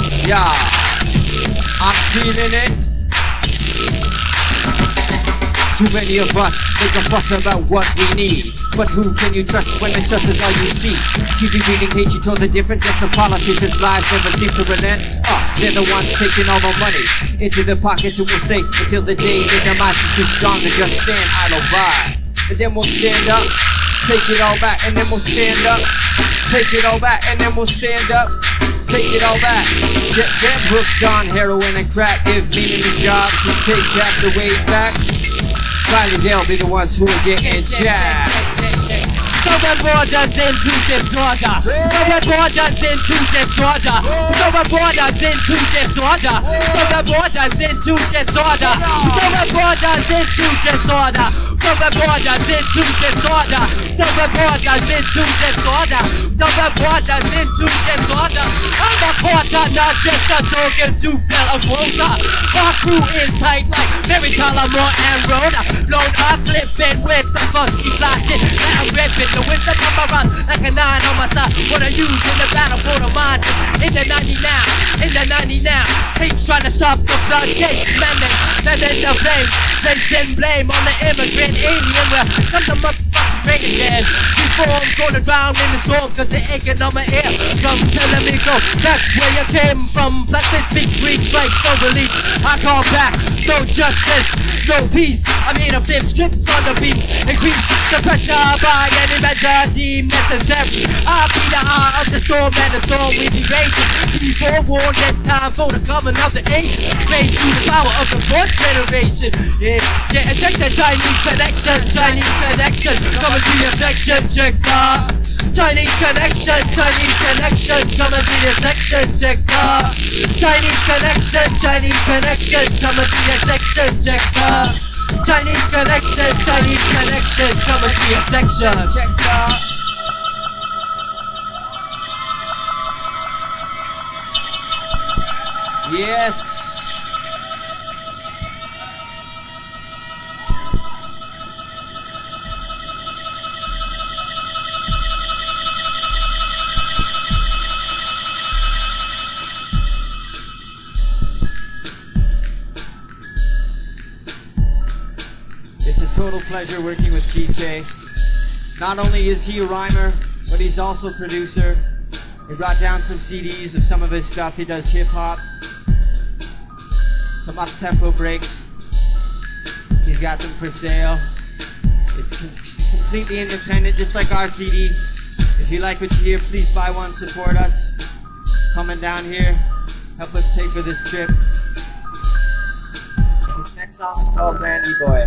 [SPEAKER 1] Yeah, I'm feeling it.
[SPEAKER 5] Too many of us make a fuss about what we need, but who can you trust when the stress is all you see? TV reading hate, you told the difference. Yes, the politicians' lives never seem to relent. They're the ones taking all the money into their pockets and will stay until the day they demise is too strong to just stand idle by. And then we'll stand up, take it all back, and then we'll stand up, take it all back, and then we'll stand up, take it all back. Get them hooked on heroin and crack, give meaningless jobs and take half the wage back. Finally they'll be the ones who are getting jacked.
[SPEAKER 3] Throw the borders into disorder. Throw the borders into disorder. Throw the borders into disorder. Throw the borders into disorder. Throw the borders into disorder. Throw the borders into disorder. Throw the borders into disorder. Throw the borders into disorder. I'm a quarter, not just a token to fill a quota. Our crew is tight like Mary Tyler Moore and Rhoda. Blown up, flipping with the funky flashing. And I'm ripping the with the number run like a 9 on my side. What I use in the battle for the mind. In the 90 now, in the 90 now. Hate's trying to stop the floodgates. Man, sending the flames. Placing blame on the immigrant alien. Well, come the motherfucking great again. Before I'm going around in the storm, cause they aching on my ear. Come telling me go back where you came from. Plus this big green stripe, so release. I call back, no justice, no peace. I mean a flip strips on the beat. Increase the pressure by any measure deemed necessary. I'll be the eye of the storm and the storm will be raging. Be forewarned, it's time for the coming of the age. Made through the power of the fourth generation. Yeah, check the Chinese connection, Chinese connection. Coming to your section, check out. Chinese connection, Chinese connection. Coming to your section, check out. Chinese connection, Chinese connection. Coming to your section, check out. Chinese connection, Chinese connection. Coming to your section, check out.
[SPEAKER 5] Yes. It's a total pleasure working with TK. Not only is he a rhymer, but he's also a producer. He brought down some CDs of some of his stuff. He does hip-hop, some up-tempo breaks. He's got them for sale. It's completely independent, just like our CD. If you like what you hear, please buy one, support us. Coming down here, help us pay for this trip. This next song is called Randy Boy.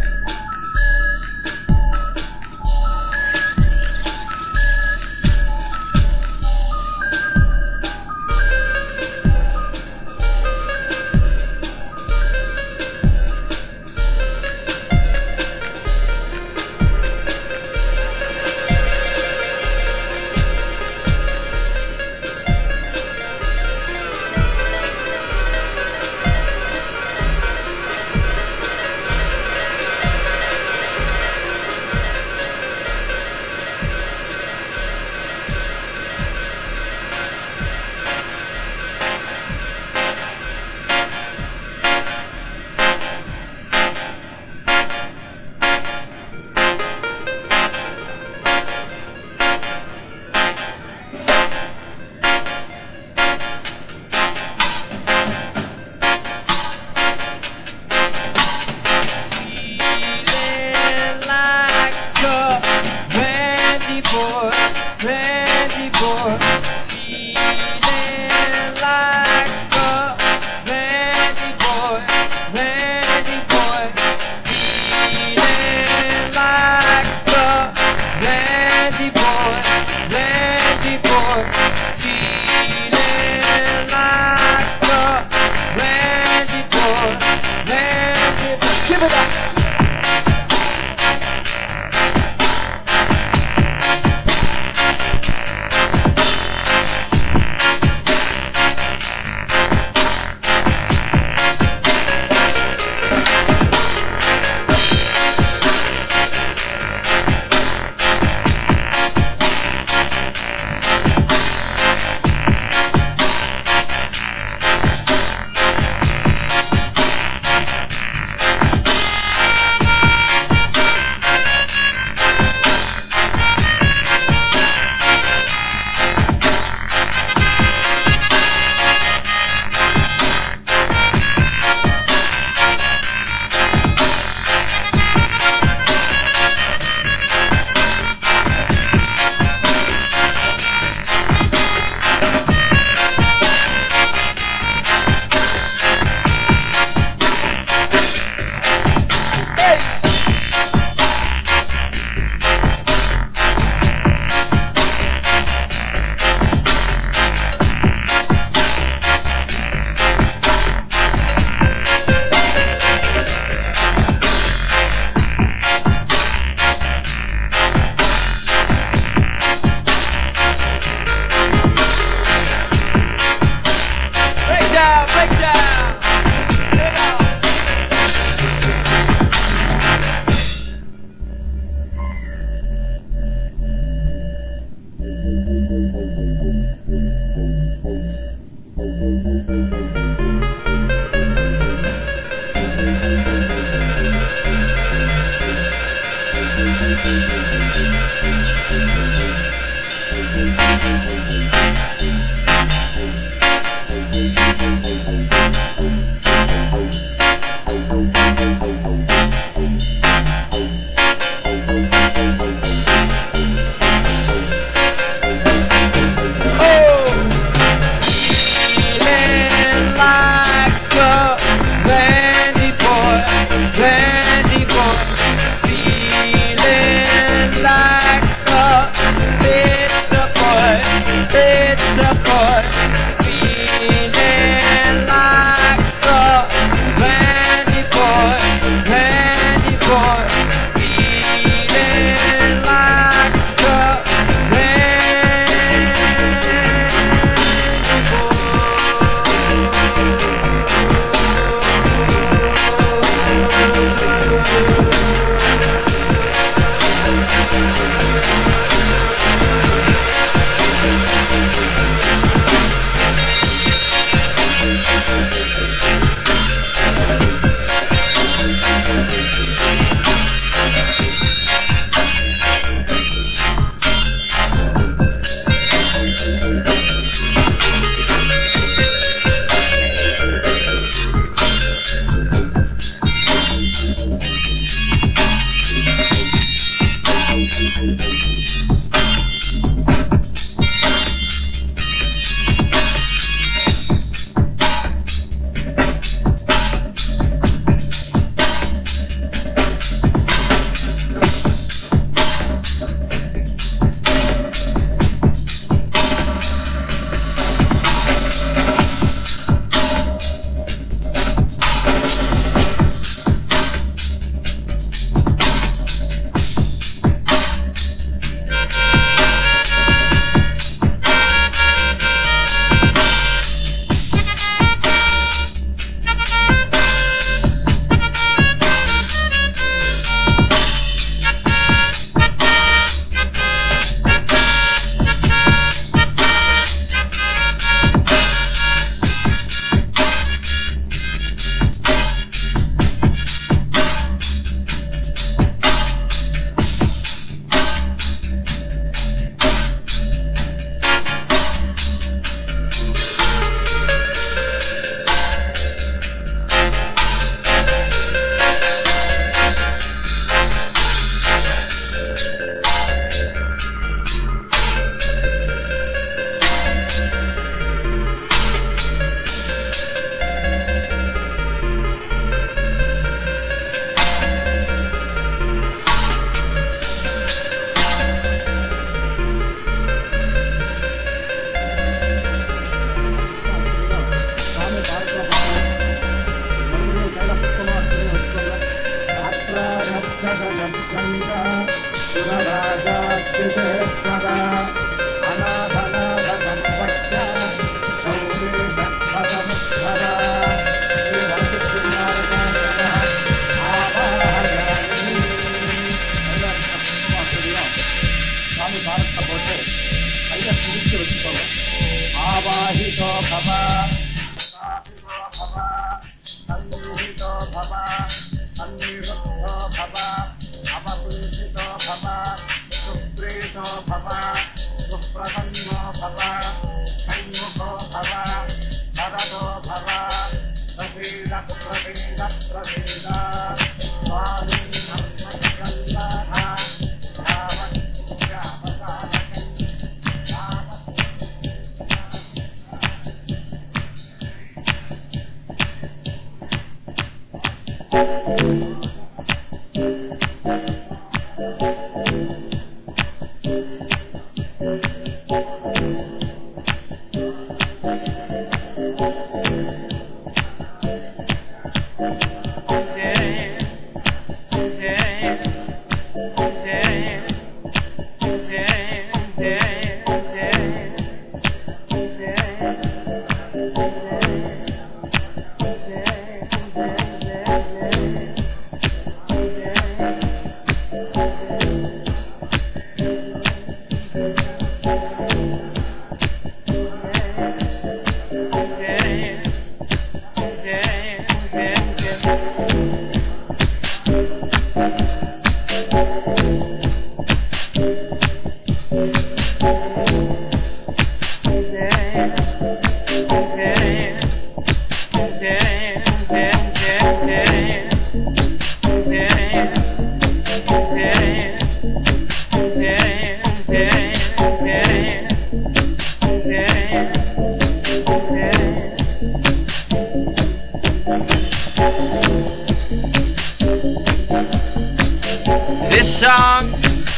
[SPEAKER 1] This song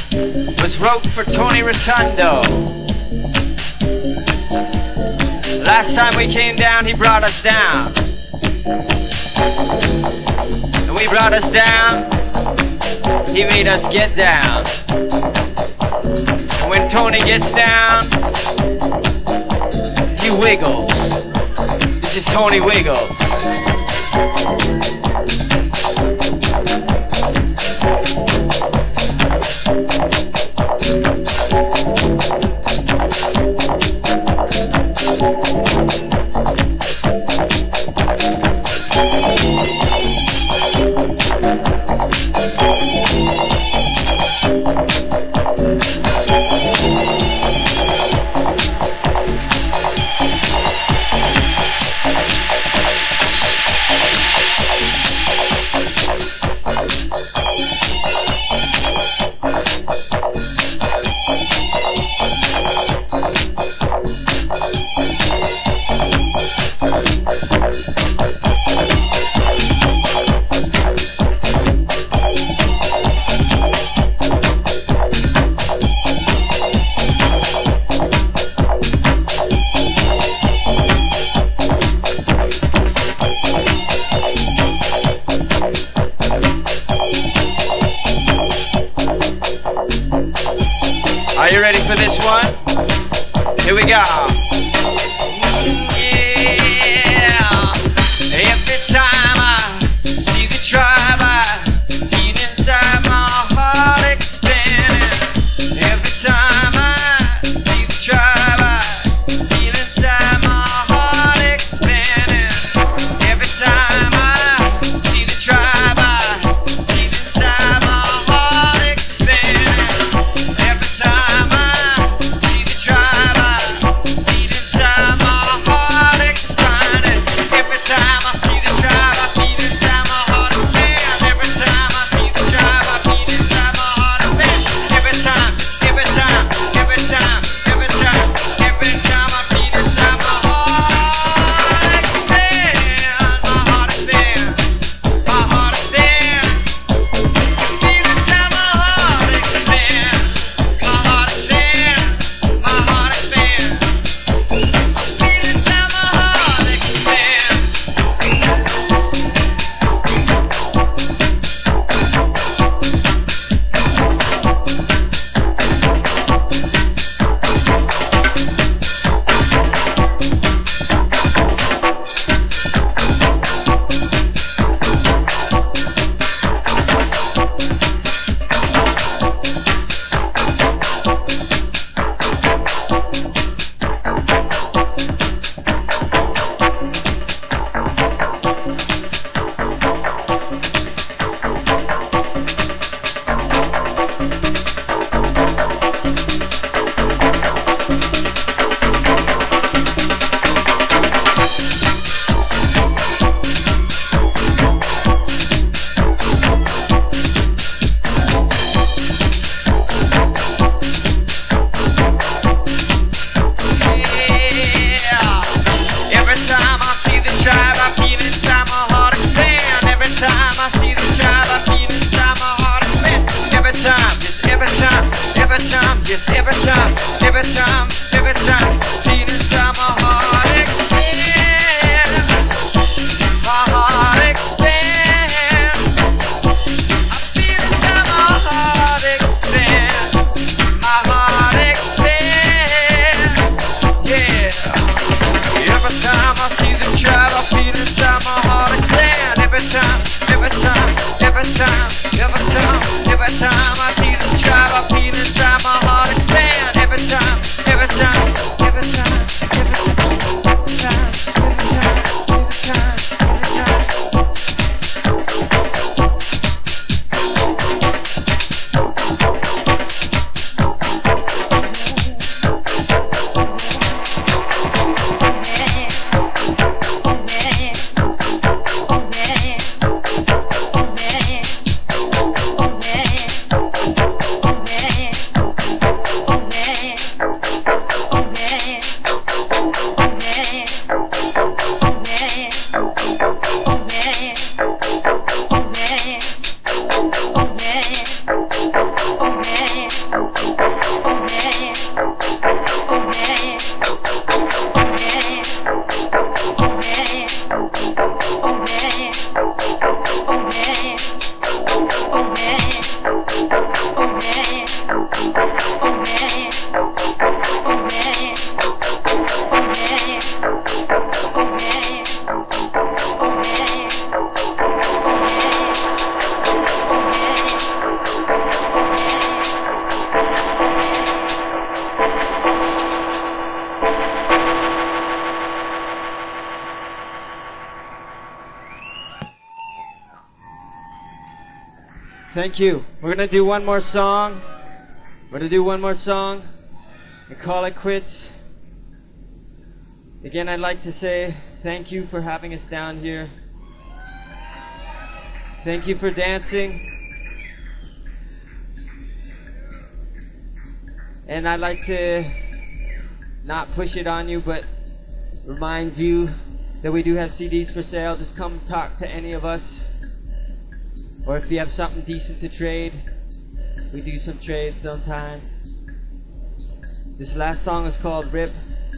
[SPEAKER 1] was wrote for Tony Rotundo. Last time we came down, he brought us down. And we brought us down, he made us get down. And when Tony gets down, he wiggles. This is Tony Wiggles. Are you ready for this one? Here we go. Yeah. Every time I see the tribe, I feel inside my heart expanding. Every time I see the tribe, I feel inside my heart expanding. Every time I see the tribe, I feel inside my heart expanding. Every time I see the tribe, I
[SPEAKER 5] every time, yes, every time, every time, every time. Beat inside my heart expand, my heart expand. I feel inside my heart expand, my heart expand. Yeah, every time I see the tribe, I feel inside my heart expand. Every time, every time, every time, every time, every time I see the tribe, I feel inside my heart expand. Every time, every time, every time, every time, every time, every time, every time, every time. Thank you. We're gonna do one more song. We're gonna do one more song and call it quits. Again, I'd like to say thank you for having us down here. Thank you for dancing. And I'd like to not push it on you, but remind you that we do have CDs for sale. Just come talk to any of us. Or if you have something decent to trade, we do some trades sometimes. This last song is called Rip.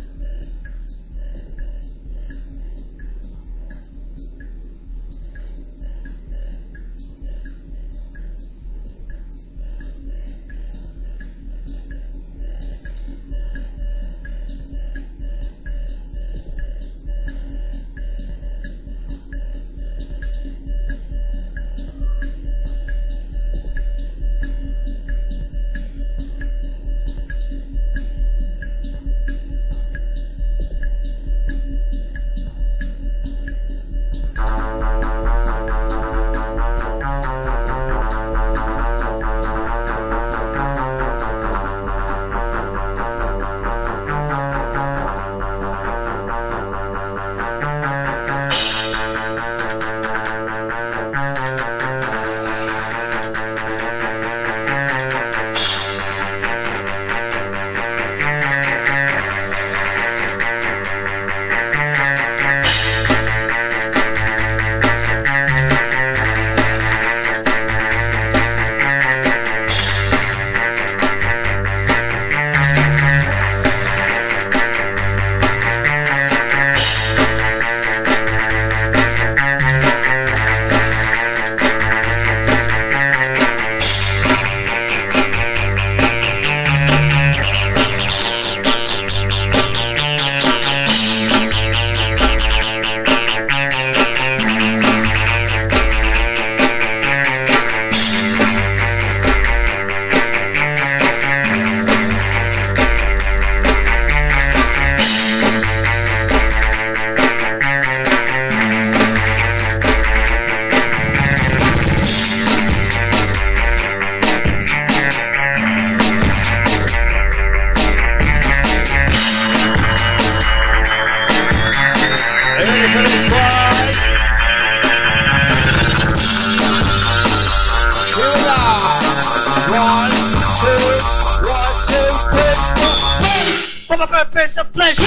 [SPEAKER 3] For the purpose of pleasure.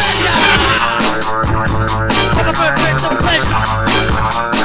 [SPEAKER 3] For the purpose of pleasure.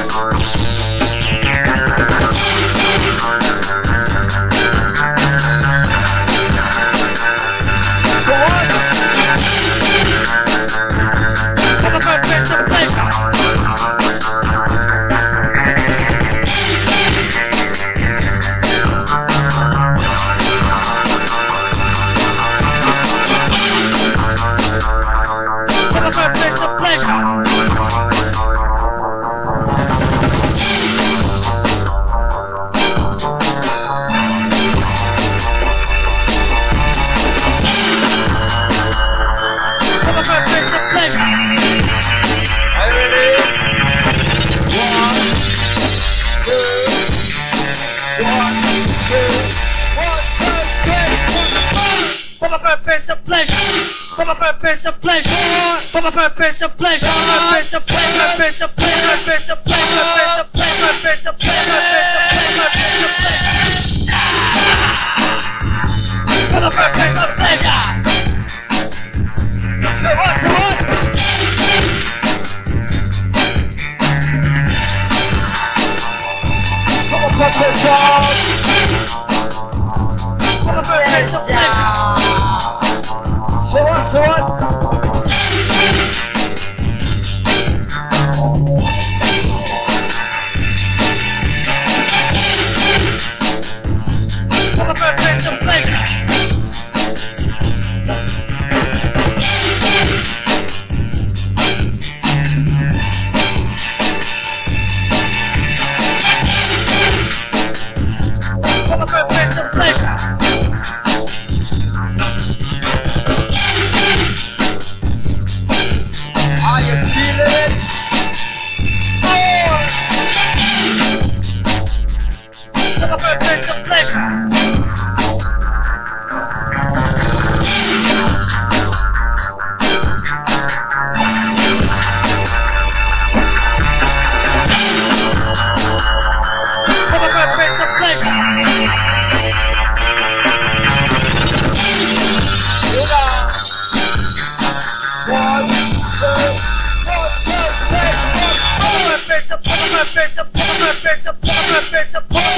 [SPEAKER 3] For my purpose of pleasure. For my purpose of pleasure. For my purpose of pleasure. Purpose of pleasure. Purpose of pleasure. Purpose of pleasure. Purpose of pleasure. Purpose of pleasure. Purpose of pleasure. For the purpose of pleasure. So what? So what? For the purpose of pleasure. So what? So what? For the purpose of pleasure. For the purpose of pleasure. Are you feeling it? Oh! For the purpose of pleasure. For the purpose of pleasure. For the purpose of